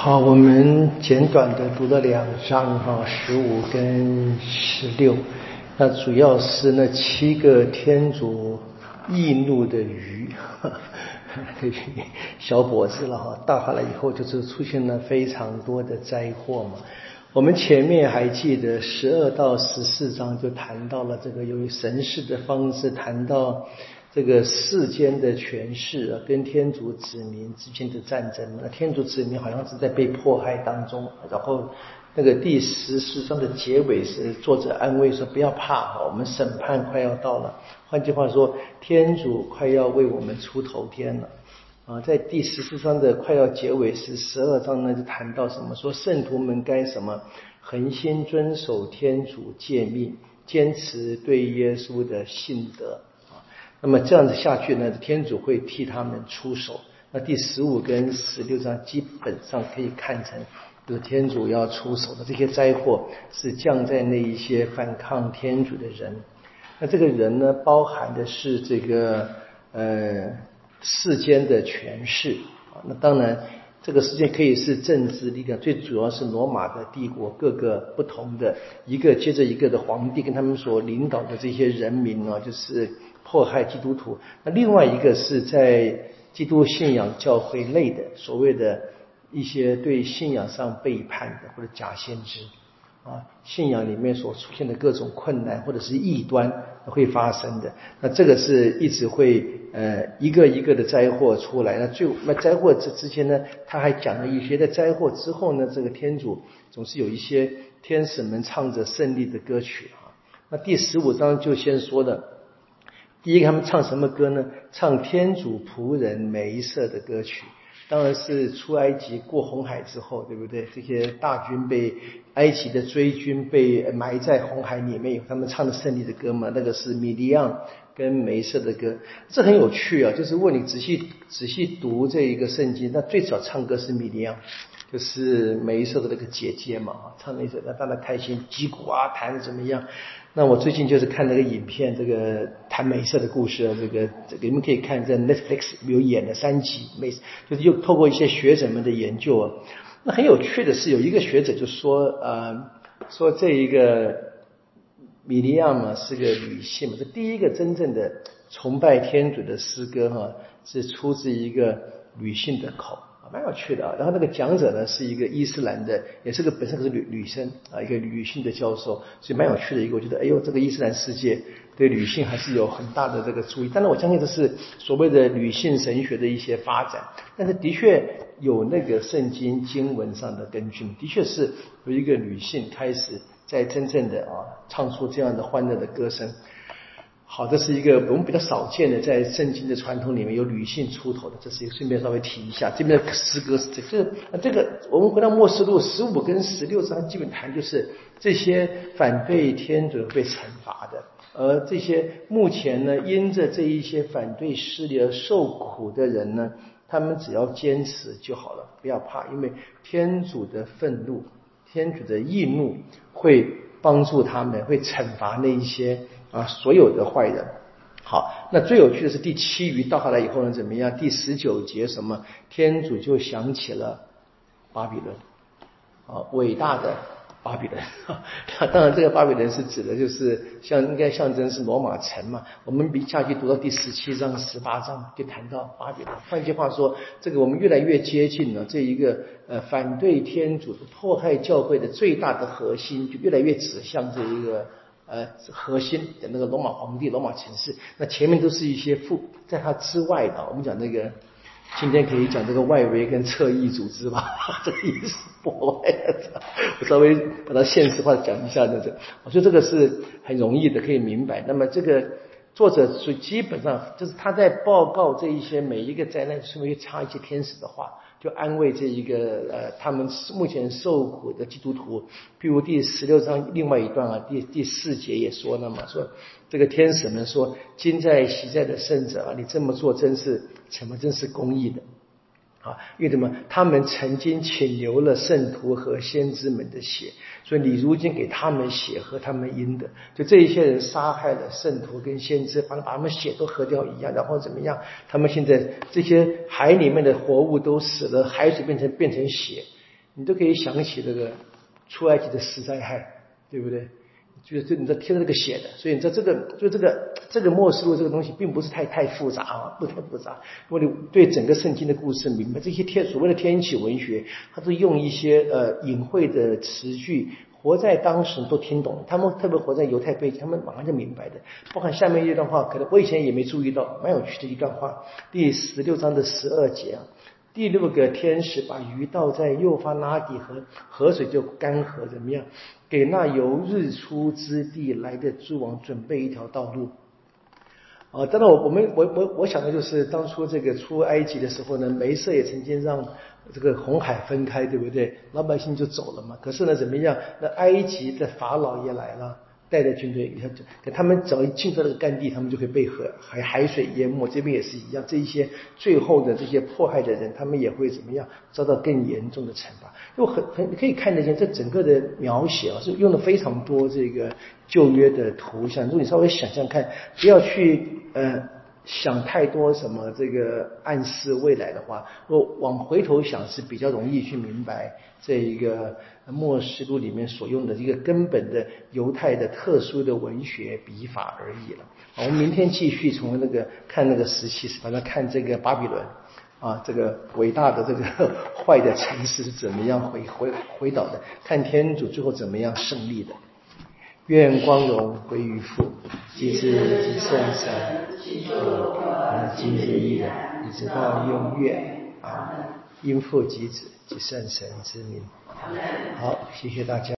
好，我们简短的读了2章15跟16，那主要是那7个天主易怒的鱼，小伙子了大下来以后就是出现了非常多的灾祸嘛。我们前面还记得12到14章就谈到了这个由于神事的方式谈到这个世间的权势跟天主子民之间的战争，那天主子民好像是在被迫害当中，然后那个第14章的结尾是作者安慰说不要怕，我们审判快要到了，换句话说天主快要为我们出头天了在第14章的快要结尾是12章呢，就谈到什么说圣徒们该什么恒心遵守天主诫命，坚持对耶稣的信德那么这样子下去呢，天主会替他们出手。那第15跟16章基本上可以看成有天主要出手的，这些灾祸是降在那一些反抗天主的人。那这个人呢，包含的是这个世间的权势那当然这个世界可以是政治力量，最主要是罗马的帝国各个不同的一个接着一个的皇帝跟他们所领导的这些人民就是迫害基督徒。那另外一个是在基督信仰教会内的所谓的一些对信仰上背叛的或者假先知信仰里面所出现的各种困难或者是异端会发生的。那这个是一直会一个一个的灾祸出来。那灾祸之前呢，他还讲了一些在灾祸之后呢，这个天主总是有一些天使们唱着胜利的歌曲那第15章就先说了，第一个他们唱什么歌呢？唱天主仆人梅瑟的歌曲。当然是出埃及过红海之后，对不对？这些大军被埃及的追军被埋在红海里面，他们唱的胜利的歌嘛，那个是米利昂跟梅瑟的歌。这很有趣就是如果你仔细读这一个圣经，那最早唱歌是米利昂，就是梅瑟的那个姐姐嘛，唱那首让大家开心，击鼓弹怎么样。那我最近就是看那个影片，这个谈梅瑟的故事这个你们可以看在 Netflix 有演了3集，就是又透过一些学者们的研究那很有趣的是有一个学者就说说这一个米利亚嘛是个女性嘛，这第一个真正的崇拜天主的诗歌是出自一个女性的口蛮有趣的然后那个讲者呢是一个伊斯兰的，也是个本身是女生一个女性的教授，所以蛮有趣的一个。我觉得这个伊斯兰世界对女性还是有很大的这个注意。当然我相信这是所谓的女性神学的一些发展，但是的确有那个圣经经文上的根据，的确是有一个女性开始在真正的唱出这样的欢乐的歌声。好，这是一个我们比较少见的在圣经的传统里面有女性出头的，这是一个顺便稍微提一下。这边的诗歌是这个我们回到默示录15跟16章基本谈就是这些反对天主被惩罚的，而这些目前呢因着这一些反对势力而受苦的人呢，他们只要坚持就好了，不要怕，因为天主的愤怒天主的易怒会帮助他们，会惩罚那一些所有的坏人。好，那最有趣的是第7鱼到下来以后呢怎么样？第19节什么？天主就想起了巴比伦伟大的巴比伦当然这个巴比伦是指的就是应该象征是罗马城嘛。我们下去读到第17章18章就谈到巴比伦。换句话说，这个我们越来越接近了这一个反对天主的迫害教会的最大的核心，就越来越指向这一个核心的那个罗马皇帝罗马城市。那前面都是一些在它之外的我们讲那个今天可以讲这个外围跟侧翼组织吧这个意思我稍微把它现实化讲一下我觉得这个是很容易的可以明白。那么这个作者基本上就是他在报告这一些每一个灾难是会插一些天使的话，就安慰这一个他们目前受苦的基督徒。譬如第16章另外一段第4节也说了嘛，说这个天使们说今在昔在的圣者你这么做真是公义的因为什么？他们曾经请流了圣徒和先知们的血，所以你如今给他们血和他们应的。就这一些人杀害了圣徒跟先知，把他们血都喝掉一样，然后怎么样？他们现在这些海里面的活物都死了，海水变成血， 你都可以想起这个出埃及的十灾害，对不对？就是你这贴着这个写的，所以你知道这个默示录这个东西并不是太复杂啊，不太复杂。如果你对整个圣经的故事明白，这些所谓的天启文学，它是用一些隐晦的词句，活在当时都听懂。他们特别活在犹太背景，他们马上就明白的。包含下面一段话，可能我以前也没注意到，蛮有趣的一段话，第16章的12节啊。第6个天使把鱼倒在幼发拉底河，河水就干涸，怎么样？给那由日出之地来的诸王准备一条道路。当然我想的就是当初这个出埃及的时候呢，梅瑟也曾经让这个红海分开，对不对？老百姓就走了嘛。可是呢，怎么样？那埃及的法老也来了。带着军队，他们只要一进到那个干地，他们就会被海水淹没。这边也是一样，这一些最后的这些迫害的人，他们也会怎么样遭到更严重的惩罚。就很可以看得见，这整个的描写啊，是用了非常多这个旧约的图像。如果你稍微想想看，不要去想太多什么这个暗示未来的话，往回头想是比较容易去明白这一个默示录里面所用的一个根本的犹太的特殊的文学笔法而已了。我们明天继续从看那个17，反正看这个巴比伦啊，这个伟大的这个坏的城市是怎么样回倒的，看天主最后怎么样胜利的。愿光荣归于父、及子、及圣神，今日依然，一直到永远。因父及子及圣神之名。好，谢谢大家。